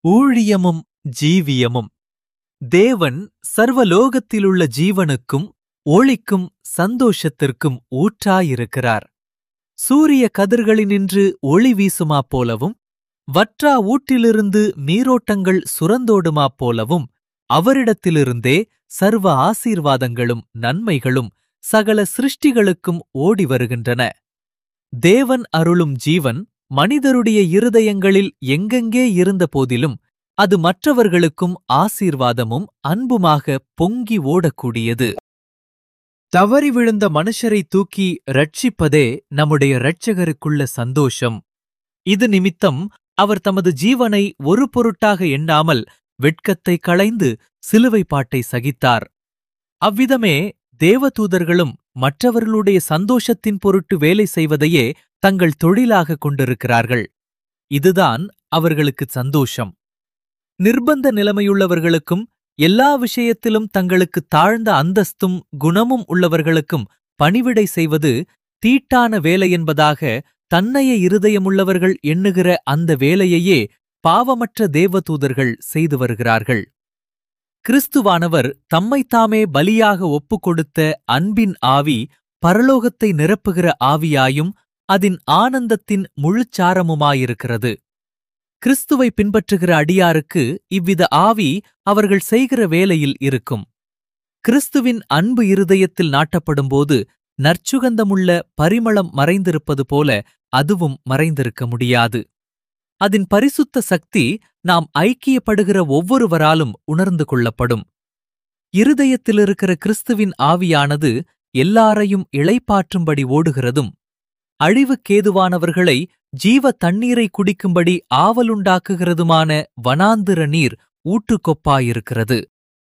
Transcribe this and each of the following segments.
ஊழியமும் ஜீவியமும். தேவன் சர்வலோகத்திலுள்ள ஜீவனுக்கும் ஒளிக்கும் சந்தோஷத்திற்கும் ஊற்றாயிருக்கிறார். சூரிய கதிர்களினின்று ஒளி வீசுமா போலவும் வற்றா ஊற்றிலிருந்து நீரோட்டங்கள் சுரந்தோடுமா போலவும் அவரிடத்திலிருந்தே சர்வ ஆசீர்வாதங்களும் நன்மைகளும் சகல சிருஷ்டிகளுக்கும் ஓடி வருகின்றன. தேவன் அருளும் ஜீவன் மனிதருடைய இருதயங்களில் எங்கெங்கே இருந்த போதிலும் அது மற்றவர்களுக்கும் ஆசீர்வாதமும் அன்புமாக பொங்கி ஓடக்கூடியது. தவறி விழுந்த மனுஷரை தூக்கி ரட்சிப்பதே நம்முடைய இரட்சகருக்குள்ள சந்தோஷம். இது நிமித்தம் அவர் தமது ஜீவனை ஒரு பொருட்டாக எண்ணாமல் வெட்கத்தை களைந்து சிலுவை பாட்டை சகித்தார். அவ்விதமே தேவதூதர்களும் மற்றவர்களுடைய சந்தோஷத்தின் பொருட்டு வேலை செய்வதையே தங்கள் தொழிலாக கொண்டிருக்கிறார்கள். இதுதான் அவர்களுக்கு சந்தோஷம். நிர்பந்த நிலைமையுள்ளவர்களுக்கும் எல்லா விஷயத்திலும் தங்களுக்கு தாழ்ந்த அந்தஸ்தும் குணமும் உள்ளவர்களுக்கும் பணிவிடை செய்வது தீட்டான வேலை என்பதாக தன்னைய இருதயமுள்ளவர்கள் எண்ணுகிற அந்த வேலையையே பாவமற்ற தேவதூதர்கள் செய்து வருகிறார்கள். கிறிஸ்துவானவர் தம்மைத்தாமே பலியாக ஒப்புக்கொடுத்த அன்பின் ஆவி பரலோகத்தை நிரப்புகிற ஆவியாயும் அதன் ஆனந்தத்தின் முழுச்சாரமுமாயிருக்கிறது. கிறிஸ்துவை பின்பற்றுகிற அடியாருக்கு இவ்வித ஆவி அவர்கள் செய்கிற வேலையில் இருக்கும். கிறிஸ்துவின் அன்பு இருதயத்தில் நாட்டப்படும்போது நற்சுகந்தமுள்ள பரிமளம் மறைந்திருப்பது போல அதுவும் மறைந்திருக்க முடியாது. அதன் பரிசுத்த சக்தி நாம் ஐக்கியப்படுகிற ஒவ்வொருவராலும் உணர்ந்து கொள்ளப்படும். இருதயத்திலிருக்கிற கிறிஸ்துவின் ஆவியானது எல்லாரையும் இளைப்பாற்றும்படி ஓடுகிறதும் அழிவுக்கேதுவானவர்களை ஜீவ தண்ணீரை குடிக்கும்படி ஆவலுண்டாக்குகிறதுமான வனாந்திர நீர் ஊற்றுக்கொப்பாயிருக்கிறது.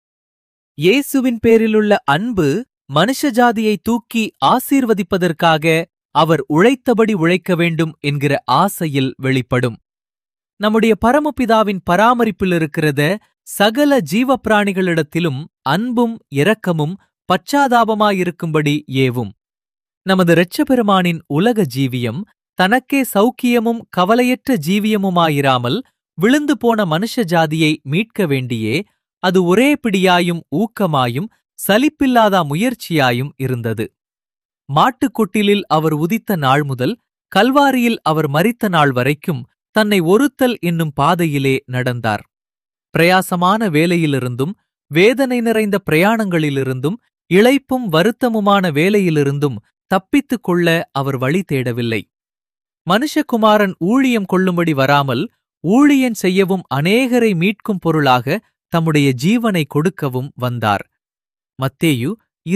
இயேசுவின் பேரிலுள்ள அன்பு மனுஷஜாதியை தூக்கி ஆசீர்வதிப்பதற்காக அவர் உழைத்தபடி உழைக்க வேண்டும் என்கிற ஆசையில் வெளிப்படும். நம்முடைய பரமபிதாவின் பராமரிப்பில் இருக்கிறத சகல ஜீவப்பிராணிகளிடத்திலும் அன்பும் இரக்கமும் பச்சாதாபமாயிருக்கும்படி ஏவும். நமது இரட்சபெருமானின் உலக ஜீவியம் தனக்கே சௌக்கியமும் கவலையற்ற ஜீவியமுமாயிராமல் விழுந்து போன மனுஷ ஜாதியை மீட்க வேண்டியே அது ஒரே பிடியாயும் ஊக்கமாயும் சலிப்பில்லாத முயற்சியாயும் இருந்தது. மாட்டுக்கொட்டிலில் அவர் உதித்த நாள் முதல் கல்வாரியில் அவர் மரித்த நாள் வரைக்கும் தன்னை ஒருத்தல் என்னும் பாதையிலே நடந்தார். பிரயாசமான வேலையிலிருந்தும் வேதனை நிறைந்த பிரயாணங்களிலிருந்தும் இளைப்பும் வருத்தமுமான வேலையிலிருந்தும் தப்பித்துக் கொள்ள அவர் வழி தேடவில்லை. மனுஷகுமாரன் ஊழியம் கொள்ளும்படி வராமல் ஊழியன் செய்யவும் அநேகரை மீட்கும் பொருளாக தம்முடைய ஜீவனை கொடுக்கவும் வந்தார். மத்தேயு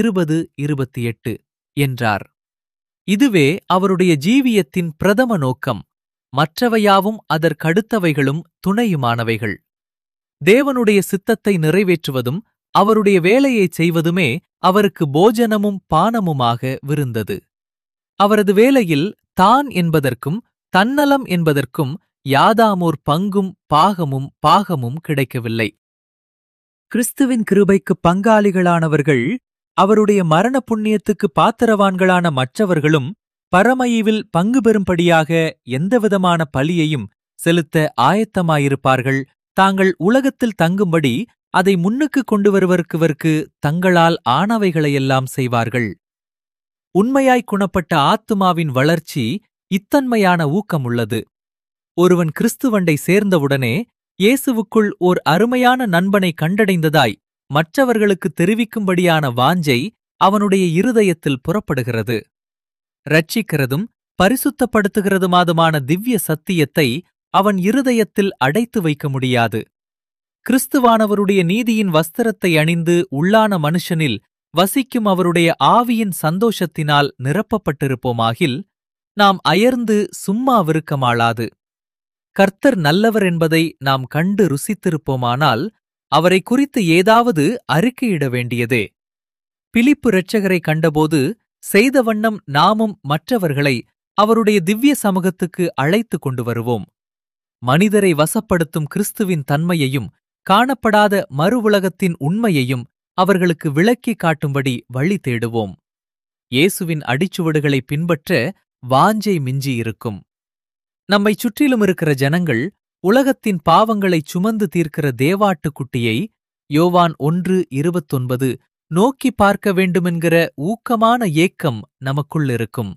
20:28 என்றார். இதுவே அவருடைய ஜீவியத்தின் பிரதம நோக்கம். மற்றவையாவும் அதற்கடுத்தவைகளும் துணையுமானவைகள். தேவனுடைய சித்தத்தை நிறைவேற்றுவதும் அவருடைய வேலையைச் செய்வதுமே அவருக்கு போஜனமும் பானமுமாக விருந்தது. அவரது வேலையில் தான் என்பதற்கும் தன்னலம் என்பதற்கும் யாதாமோர் பங்கும் பாகமும் கிடைக்கவில்லை. கிறிஸ்துவின் கிருபைக்கு பங்காளிகளானவர்கள், அவருடைய மரண புண்ணியத்துக்கு பாத்திரவான்களான மற்றவர்களும் பரமஈவில் பங்கு பெறும்படியாக எந்தவிதமான பலியையும் செலுத்த ஆயத்தமாயிருப்பார்கள். தாங்கள் உலகத்தில் தங்கும்படி அதை முன்னுக்கு கொண்டு வருவர்க்கு தங்களால் ஆனவைகளையெல்லாம் செய்வார்கள். உண்மையாய் குணப்பட்ட ஆத்துமாவின் வளர்ச்சி இத்தன்மையான ஊக்கமுள்ளது. ஒருவன் கிறிஸ்துவண்டை சேர்ந்தவுடனே இயேசுவுக்குள் ஓர் அருமையான நண்பனை கண்டடைந்ததாய் மற்றவர்களுக்கு தெரிவிக்கும்படியான வாஞ்சை அவனுடைய இருதயத்தில் புறப்படுகிறது. இரட்சிக்கிறதும் பரிசுத்தப்படுத்துகிறதுமாதுமான திவ்ய சத்தியத்தை அவன் இருதயத்தில் அடைத்து வைக்க முடியாது. கிறிஸ்துவானவருடைய நீதியின் வஸ்திரத்தை அணிந்து உள்ளான மனுஷனில் வசிக்கும் அவருடைய ஆவியின் சந்தோஷத்தினால் நிரப்பப்பட்டிருப்போமாகில் நாம் அயர்ந்து சும்மாவிருக்கமாளாது. கர்த்தர் நல்லவர் என்பதை நாம் கண்டு ருசித்திருப்போமானால் அவரை குறித்து ஏதாவது அறிக்கையிட வேண்டியதே. பிலிப்பு இரட்சகரை கண்டபோது செய்த வண்ணம் நாமும் மற்றவர்களை அவருடைய திவ்ய சமூகத்துக்கு அழைத்து கொண்டு வருவோம். மனிதரை வசப்படுத்தும் கிறிஸ்துவின் தன்மையையும் காணப்படாத மறு உலகத்தின் உண்மையையும் அவர்களுக்கு விளக்கிக் காட்டும்படி வழி தேடுவோம். இயேசுவின் அடிச்சுவடுகளை பின்பற்ற வாஞ்சை மிஞ்சியிருக்கும். நம்மைச் சுற்றிலும் இருக்கிற ஜனங்கள் உலகத்தின் பாவங்களைச் சுமந்து தீர்க்கிற தேவாட்டுக்குட்டியை யோவான் 1:29 நோக்கி பார்க்க வேண்டுமென்கிற ஊக்கமான ஏக்கம் நமக்குள் இருக்கும்.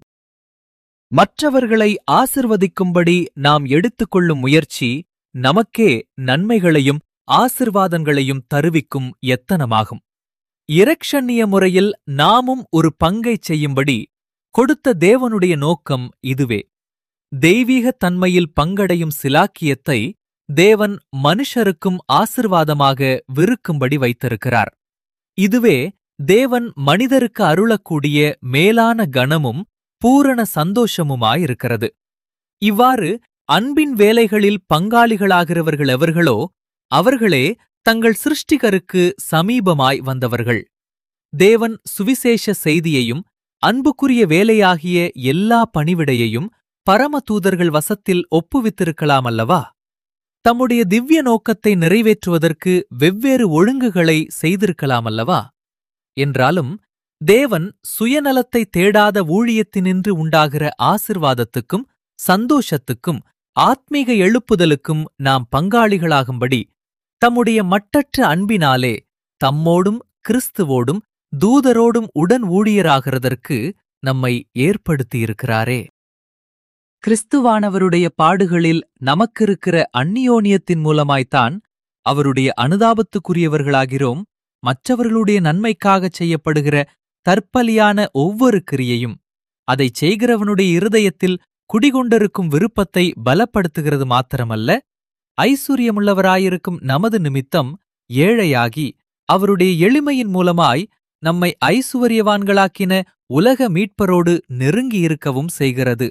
மற்றவர்களை ஆசிர்வதிக்கும்படி நாம் எடுத்துக்கொள்ளும் முயற்சி நமக்கே நன்மைகளையும் ஆசிர்வாதங்களையும் தருவிக்கும் எத்தனமாகும். இரட்சணிய முறையில் நாமும் ஒரு பங்கைச் செய்யும்படி கொடுத்த தேவனுடைய நோக்கம் இதுவே. தெய்வீக தன்மையில் பங்கடையும் சிலாக்கியத்தை தேவன் மனுஷருக்கும் ஆசிர்வாதமாக விருக்கும்படி வைத்திருக்கிறார். இதுவே தேவன் மனிதருக்கு அருளக்கூடிய மேலான கனமும் பூரண சந்தோஷமுமாயிருக்கிறது. இவ்வாறு அன்பின் வேலைகளில் பங்காளிகளாகிறவர்கள் எவர்களோ அவர்களே தங்கள் சிருஷ்டிகருக்கு சமீபமாய் வந்தவர்கள். தேவன் சுவிசேஷ செய்தியையும் அன்புக்குரிய வேலையாகிய எல்லா பணிவிடையையும் பரமதூதர்கள் வசத்தில் ஒப்புவித்திருக்கலாம் அல்லவா? தம்முடைய திவ்ய நோக்கத்தை நிறைவேற்றுவதற்கு வெவ்வேறு ஒழுங்குகளை செய்திருக்கலாம் அல்லவா? என்றாலும் தேவன் சுயநலத்தை தேடாத ஊழியத்தினின்று உண்டாகிற ஆசிர்வாதத்துக்கும் சந்தோஷத்துக்கும் ஆத்மீக எழுப்புதலுக்கும் நாம் பங்காளிகளாகும்படி தம்முடைய மட்டற்ற அன்பினாலே தம்மோடும் கிறிஸ்துவோடும் தூதரோடும் உடன் ஊழியராகிறதற்கு நம்மை ஏற்படுத்தியிருக்கிறாரே. கிறிஸ்துவானவருடைய பாடுகளில் நமக்கிருக்கிற அந்நியோன்யத்தின் மூலமாய்த்தான் அவருடைய அனுதாபத்துக்குரியவர்களாகிறோம். மற்றவர்களுடைய நன்மைக்காகச் செய்யப்படுகிற தற்பலியான ஒவ்வொரு கிரியையும் அதைச் செய்கிறவனுடைய இருதயத்தில் குடிகொண்டிருக்கும் விருப்பத்தை பலப்படுத்துகிறது மாத்திரமல்ல, ஐசுரியமுள்ளவராயிருக்கும் நமது நிமித்தம் ஏழையாகி அவருடைய எளிமையின் மூலமாய் நம்மை ஐசுவரியவான்களாக்கின உலக மீட்பரோடு நெருங்கியிருக்கவும் செய்கிறது.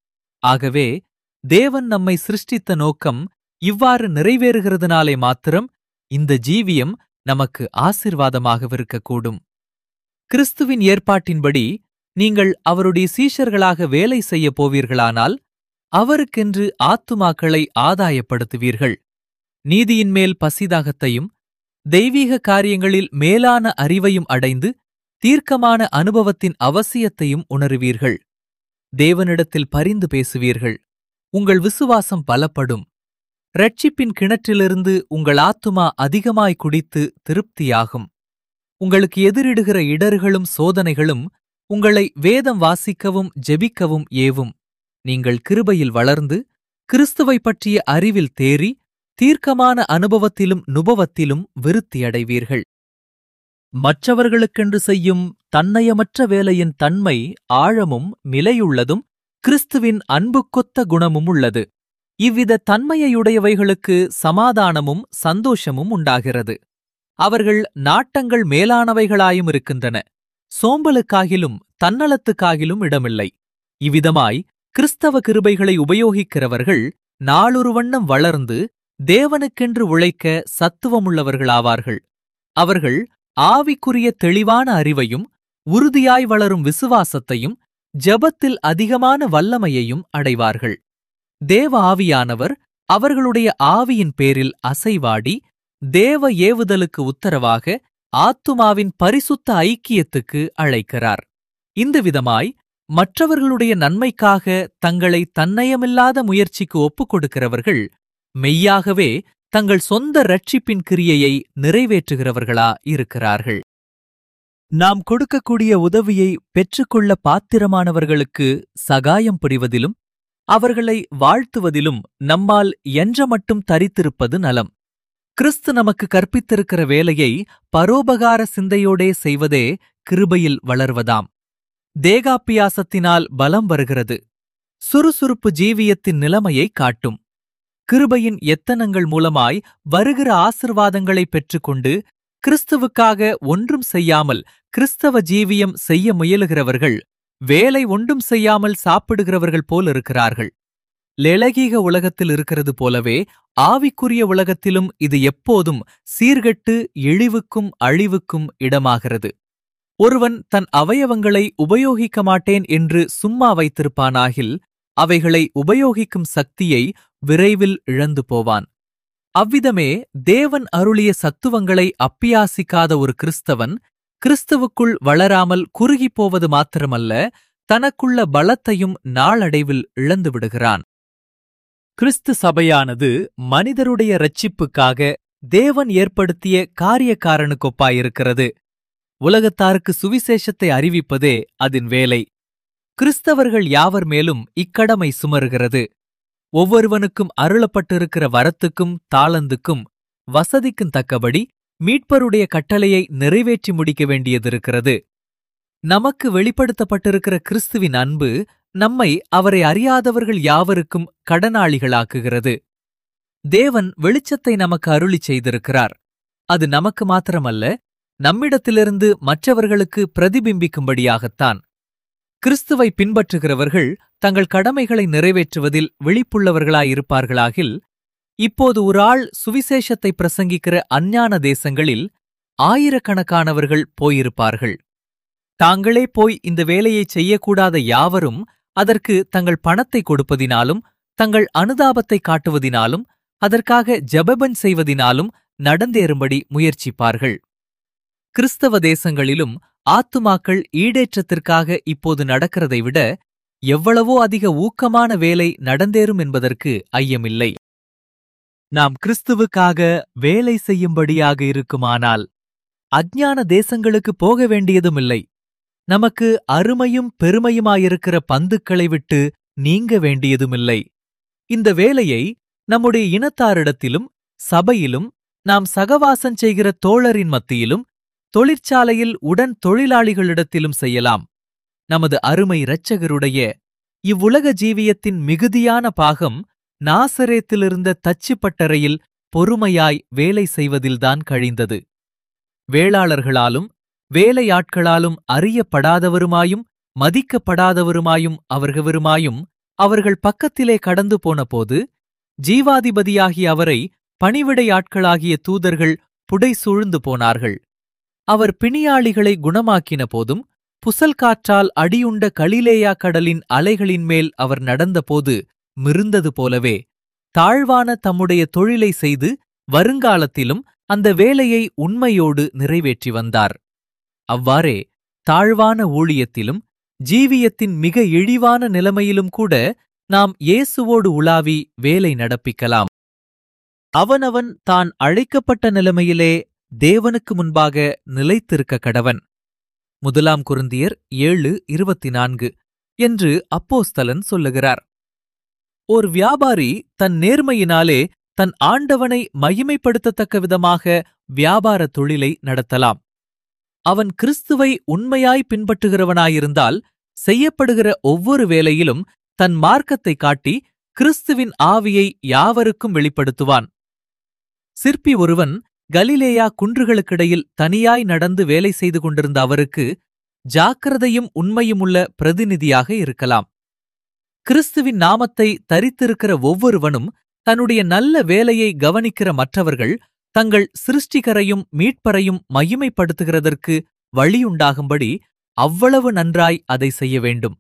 ஆகவே தேவன் நம்மை சிருஷ்டித்த நோக்கம் இவ்வாறு நிறைவேறுகிறதுனாலே மாத்திரம் இந்த ஜீவியம் நமக்கு ஆசீர்வாதமாகவிருக்கக்கூடும். கிறிஸ்துவின் ஏற்பாட்டின்படி நீங்கள் அவருடைய சீஷர்களாக வேலை செய்யப் போவீர்களானால் அவருக்கென்று ஆத்துமாக்களை ஆதாயப்படுத்துவீர்கள். நீதியின்மேல் பசிதாகத்தையும் தெய்வீக காரியங்களில் மேலான அறிவையும் அடைந்து தீர்க்கமான அனுபவத்தின் அவசியத்தையும் உணருவீர்கள். தேவனிடத்தில் பரிந்து பேசுவீர்கள். உங்கள் விசுவாசம் பலப்படும். இரட்சிப்பின் கிணற்றிலிருந்து உங்கள் ஆத்துமா அதிகமாய் குடித்து திருப்தியாகும். உங்களுக்கு எதிரிடுகிற இடர்களும் சோதனைகளும் உங்களை வேதம் வாசிக்கவும் ஜெபிக்கவும் ஏவும். நீங்கள் கிருபையில் வளர்ந்து கிறிஸ்துவைப் பற்றிய அறிவில் தேறி தீர்க்கமான அனுபவத்திலும் நுபவத்திலும் விருத்தியடைவீர்கள். மற்றவர்களுக்கென்று செய்யும் தன்னயமற்ற வேலையின் தன்மை ஆழமும் மிலையுள்ளதும் கிறிஸ்துவின் அன்புக்கொத்த குணமும் உள்ளது. இவ்வித தன்மையுடையவைகளுக்கு சமாதானமும் சந்தோஷமும் உண்டாகிறது. அவர்கள் நாட்டங்கள் மேலானவைகளாயும் இருக்கின்றன. சோம்பலுக்காகிலும் தன்னலத்துக்காகிலும் இடமில்லை. இவ்விதமாய் கிறிஸ்தவ கிருபைகளை உபயோகிக்கிறவர்கள் நாளொரு வண்ணம் வளர்ந்து தேவனுக்கென்று உழைக்க சத்துவமுள்ளவர்களாவார்கள். அவர்கள் ஆவிக்குரிய தெளிவான அறிவையும் உறுதியாய் வளரும் விசுவாசத்தையும் ஜெபத்தில் அதிகமான வல்லமையையும் அடைவார்கள். தேவ ஆவியானவர் அவர்களுடைய ஆவியின் பேரில் அசைவாடி தேவ ஏவுதலுக்கு உத்தரவாக ஆத்துமாவின் பரிசுத்த ஐக்கியத்துக்கு அழைக்கிறார். இந்த விதமாய் மற்றவர்களுடைய நன்மைக்காக தங்களை தன்னயமில்லாத முயற்சிக்கு ஒப்புக் கொடுக்கிறவர்கள் மெய்யாகவே தங்கள் சொந்த இரட்சிப்பின் கிரியையை நிறைவேற்றுகிறவர்களா இருக்கிறார்கள். நாம் கொடுக்கக்கூடிய உதவியை பெற்றுக்கொள்ள பாத்திரமானவர்களுக்கு சகாயம் புரிவதிலும் அவர்களை வாழ்த்துவதிலும் நம்மால் என்ற மட்டும் தரித்திருப்பது நலம். கிறிஸ்து நமக்கு கற்பித்திருக்கிற வேலையை பரோபகார சிந்தையோடே செய்வதே கிருபையில் வளர்வதாம். தேகாப்பியாசத்தினால் பலம் வருகிறது. சுறுசுறுப்பு ஜீவியத்தின் நிலைமையை காட்டும். கிருபையின் எத்தனங்கள் மூலமாய் வருகிற ஆசிர்வாதங்களை பெற்றுக்கொண்டு கிறிஸ்துவுக்காக ஒன்றும் செய்யாமல் கிறிஸ்தவ ஜீவியம் செய்ய முயலுகிறவர்கள் வேலை ஒன்றும் செய்யாமல் சாப்பிடுகிறவர்கள் போல் இருக்கிறார்கள். லெளகீக உலகத்தில் இருக்கிறது போலவே ஆவிக்குரிய உலகத்திலும் இது எப்போதும் சீர்கெட்டு இழிவுக்கும் அழிவுக்கும் இடமாகிறது. ஒருவன் தன் அவயவங்களை உபயோகிக்க மாட்டேன் என்று சும்மா வைத்திருப்பானாகில் அவைகளை உபயோகிக்கும் சக்தியை விரைவில் இழந்து போவான். அவ்விதமே தேவன் அருளிய சத்துவங்களை அப்பியாசிக்காத ஒரு கிறிஸ்தவன் கிறிஸ்துவுக்குள் வளராமல் குறுகிப்போவது மாத்திரமல்ல, தனக்குள்ள பலத்தையும் நாளடைவில் இழந்து விடுகிறான். கிறிஸ்து சபையானது மனிதருடைய இரட்சிப்புக்காக தேவன் ஏற்படுத்திய காரியக்காரனுக்கொப்பாயிருக்கிறது. உலகத்தாருக்கு சுவிசேஷத்தை அறிவிப்பதே அதன் வேலை. கிறிஸ்தவர்கள் யாவர் மேலும் இக்கடமை சுமருகிறது. ஒவ்வொருவனுக்கும் அருளப்பட்டிருக்கிற வரத்துக்கும் தாளந்துக்கும் வசதிக்கும் தக்கபடி மீட்பருடைய கட்டளையை நிறைவேற்றி முடிக்க வேண்டியதிருக்கிறது. நமக்கு வெளிப்படுத்தப்பட்டிருக்கிற கிறிஸ்துவின் அன்பு நம்மை அவரை அறியாதவர்கள் யாவருக்கும் கடனாளிகளாக்குகிறது. தேவன் வெளிச்சத்தை நமக்கு அருளிச் செய்திருக்கிறார். அது நமக்கு மாத்திரமல்ல, நம்மிடத்திலிருந்து மற்றவர்களுக்கு பிரதிபிம்பிக்கும்படியாகத்தான். கிறிஸ்துவை பின்பற்றுகிறவர்கள் தங்கள் கடமைகளை நிறைவேற்றுவதில் விழிப்புள்ளவர்களாயிருப்பார்களாகில், இப்போது ஒரு ஆள் சுவிசேஷத்தை பிரசங்கிக்கிற அஞ்ஞான தேசங்களில் ஆயிரக்கணக்கானவர்கள் போயிருப்பார்கள். தாங்களே போய் இந்த வேலையைச் செய்யக்கூடாத யாவரும் அதற்கு தங்கள் பணத்தை கொடுப்பதினாலும் தங்கள் அனுதாபத்தை காட்டுவதினாலும் அதற்காக ஜெபபன் செய்வதினாலும் நடந்தேறும்படி முயற்சிப்பார்கள். கிறிஸ்தவ தேசங்களிலும் ஆத்துமாக்கள் ஈடேற்றத்திற்காக இப்போது நடக்கிறதை விட எவ்வளவோ அதிக ஊக்கமான வேலை நடந்தேறும் என்பதற்கு ஐயமில்லை. நாம் கிறிஸ்துவுக்காக வேலை செய்யும்படியாக இருக்குமானால் அஞ்ஞான தேசங்களுக்கு போக வேண்டியதுமில்லை. நமக்கு அருமையும் பெருமையுமாயிருக்கிற பந்துக்களை விட்டு நீங்க வேண்டியதுமில்லை. இந்த வேலையை நம்முடைய இனத்தாரிடத்திலும் சபையிலும் நாம் சகவாசம் செய்கிற தோழரின் மத்தியிலும் தொழிற்சாலையில் உடன் தொழிலாளிகளிடத்திலும் செய்யலாம். நமது அருமை இரட்சகருடைய இவ்வுலக ஜீவியத்தின் மிகுதியான பாகம் நாசரேத்திலிருந்த தச்சுப்பட்டறையில் பொறுமையாய் வேலை செய்வதில்தான் கழிந்தது. வேளாளர்களாலும் வேலையாட்களாலும் அறியப்படாதவருமாயும் மதிக்கப்படாதவருமாயும் அவர்களுமாயும் அவர்கள் பக்கத்திலே கடந்து போனபோது ஜீவாதிபதியாகிய அவரை பணிவிடையாட்களாகிய தூதர்கள் புடைசூழ்ந்து போனார்கள். அவர் பிணியாளிகளை குணமாக்கின போதும் புசல் காற்றால் அடியுண்ட கலிலேயா கடலின் அலைகளின் மேல் அவர் நடந்தபோது மிருந்தது போலவே தாழ்வான தம்முடைய தொழிலை செய்து வருங்காலத்திலும் அந்த வேலையை உண்மையோடு நிறைவேற்றி வந்தார். அவ்வாறே தாழ்வான ஊழியத்திலும் ஜீவியத்தின் மிக இழிவான நிலைமையிலும் கூட நாம் இயேசுவோடு உலாவி வேலை நடப்பிக்கலாம். அவனவன் தான் அழைக்கப்பட்ட நிலைமையிலே தேவனுக்கு முன்பாக நிலைத்திருக்க கடவன். 1 கொரிந்தியர் 7:24 என்று அப்போஸ்தலன் சொல்லுகிறார். ஓர் வியாபாரி தன் நேர்மையினாலே தன் ஆண்டவனை மகிமைப்படுத்தத்தக்க விதமாக வியாபார தொழிலை நடத்தலாம். அவன் கிறிஸ்துவை உண்மையாய் பின்பற்றுகிறவனாயிருந்தால் செய்யப்படுகிற ஒவ்வொரு வேலையிலும் தன் மார்க்கத்தை காட்டி கிறிஸ்துவின் ஆவியை யாவருக்கும் வெளிப்படுத்துவான். சிற்பி ஒருவன் கலிலேயா குன்றுகளுக்கிடையில் தனியாய் நடந்து வேலை செய்து கொண்டிருந்த அவருக்கு ஜாக்கிரதையும் உண்மையுமுள்ள பிரதிநிதியாக இருக்கலாம். கிறிஸ்துவின் நாமத்தை தரித்திருக்கிற ஒவ்வொருவனும் தன்னுடைய நல்ல வேலையை கவனிக்கிற மற்றவர்கள் தங்கள் சிருஷ்டிகரையும் மீட்பரையும் மகிமைப்படுத்துகிறதற்கு வழியுண்டாகும்படி அவ்வளவு நன்றாய் அதை செய்ய வேண்டும்.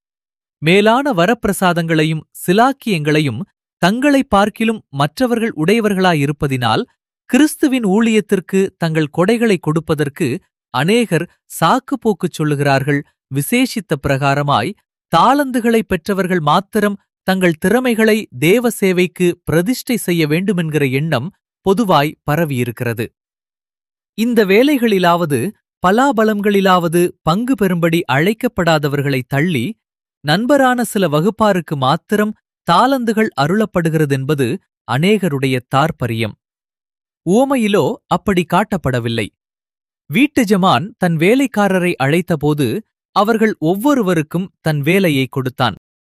மேலான வரப்பிரசாதங்களையும் சிலாக்கியங்களையும் தங்களை பார்க்கிலும் மற்றவர்கள் உடையவர்களாயிருப்பதினால் கிறிஸ்துவின் ஊழியத்திற்கு தங்கள் கொடைகளை கொடுப்பதற்கு அநேகர் சாக்குப்போக்குச் சொல்லுகிறார்கள். விசேஷித்த பிரகாரமாய் தாளந்துகளை பெற்றவர்கள் மாத்திரம் தங்கள் திறமைகளை தேவ சேவைக்கு பிரதிஷ்டை செய்ய வேண்டுமென்கிற எண்ணம் பொதுவாய் பரவியிருக்கிறது. இந்த வேலைகளிலாவது பலாபலங்களிலாவது பங்கு பெறும்படி அழைக்கப்படாதவர்களை தள்ளி நண்பரான சில வகுப்பாருக்கு மாத்திரம் தாளந்துகள் அருளப்படுகிறதென்பது அநேகருடைய தாற்பரியம். உவமையிலோ அப்படி காட்டப்படவில்லை. வீட்டு ஜமான் தன் வேலைக்காரரை அழைத்தபோது அவர்கள் ஒவ்வொருவருக்கும் தன் வேலையை கொடுத்தான்.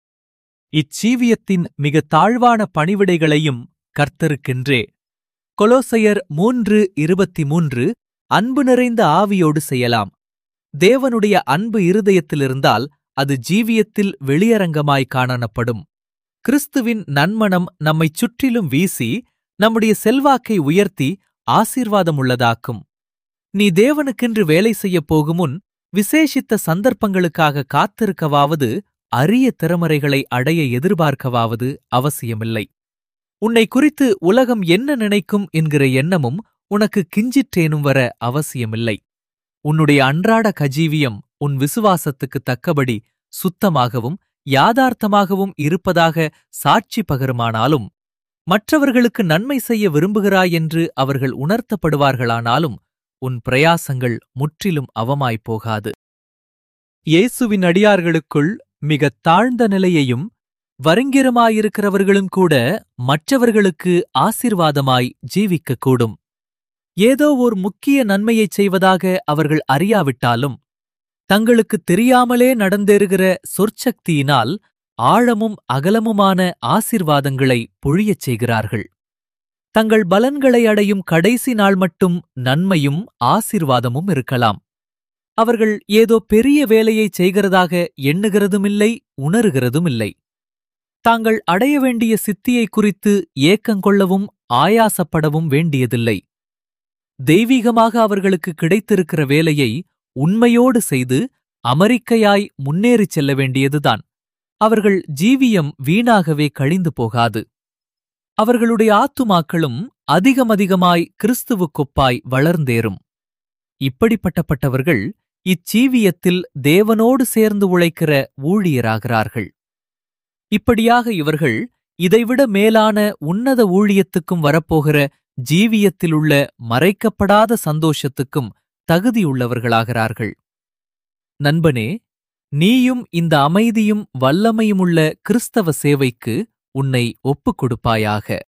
இச்சீவியத்தின் மிக தாழ்வான பணிவிடைகளையும் கர்த்தருக்கென்றே. கொலோசையர் 3:23 அன்பு நிறைந்த ஆவியோடு செய்யலாம். தேவனுடைய அன்பு இருதயத்திலிருந்தால் அது ஜீவியத்தில் வெளியரங்கமாய் காணப்படும். கிறிஸ்துவின் நன்மணம் நம்மைச் சுற்றிலும் வீசி நம்முடைய செல்வாக்கை உயர்த்தி ஆசீர்வாதமுள்ளதாக்கும். நீ தேவனுக்கென்று வேலை செய்யப் போகுமுன் விசேஷித்த சந்தர்ப்பங்களுக்காக காத்திருக்கவாவது அரிய திறமறைகளை அடைய எதிர்பார்க்கவாவது அவசியமில்லை. உன்னை குறித்து உலகம் என்ன நினைக்கும் என்கிற எண்ணமும் உனக்கு கிஞ்சிற்றேனும் வர அவசியமில்லை. உன்னுடைய அன்றாட கஜீவியம் உன் விசுவாசத்துக்கு தக்கபடி சுத்தமாகவும் யாதார்த்தமாகவும் இருப்பதாக சாட்சி பகருமானாலும், மற்றவர்களுக்கு நன்மை செய்ய விரும்புகிறாய் என்று அவர்கள் உணர்த்தப்படுவார்களானாலும் உன் பிரயாசங்கள் முற்றிலும் அவமாய்ப்போகாது. இயேசுவின் அடியார்களுக்குள் மிகத் தாழ்ந்த நிலையையும் வருங்கிரமாயிருக்கிறவர்களும் கூட மற்றவர்களுக்கு ஆசீர்வாதமாய் ஜீவிக்கக்கூடும். ஏதோ ஓர் முக்கிய நன்மையைச் செய்வதாக அவர்கள் அறியாவிட்டாலும், தங்களுக்குத் தெரியாமலே நடந்தேறுகிற சொற்சக்தியினால் ஆழமும் அகலமுமான ஆசீர்வாதங்களை பொழியச் செய்கிறார்கள். தங்கள் பலன்களை அடையும் கடைசி நாள் மட்டும் நன்மையும் ஆசீர்வாதமும் இருக்கலாம். அவர்கள் ஏதோ பெரிய வேலையைச் செய்கிறதாக எண்ணுகிறதுமில்லை, உணருகிறதுமில்லை. தாங்கள் அடைய வேண்டிய சித்தியை குறித்து ஏக்கங்கொள்ளவும் ஆயாசப்படவும் வேண்டியதில்லை. தெய்வீகமாக அவர்களுக்கு கிடைத்திருக்கிற வேலையை உண்மையோடு செய்து அமெரிக்கையாய் முன்னேறிச் செல்ல வேண்டியதுதான். அவர்கள் ஜீவியம் வீணாகவே கழிந்து போகாது. அவர்களுடைய ஆத்துமாக்களும் அதிகமதிகமாய் கிறிஸ்துவுக்கொப்பாய் வளர்ந்தேறும். இப்படிப்பட்டவர்கள் இச்சீவியத்தில் தேவனோடு சேர்ந்து உழைக்கிற ஊழியராகிறார்கள். இப்படியாக இவர்கள் இதைவிட மேலான உன்னத ஊழியத்துக்கும் வரப்போகிற ஜீவியத்திலுள்ள மறைக்கப்படாத சந்தோஷத்துக்கும் தகுதியுள்ளவர்களாகிறார்கள். நண்பனே, நீயும் இந்த அமைதியும் வல்லமையுமுள்ள கிறிஸ்தவ சேவைக்கு உன்னை ஒப்புக் கொடுப்பாயாக.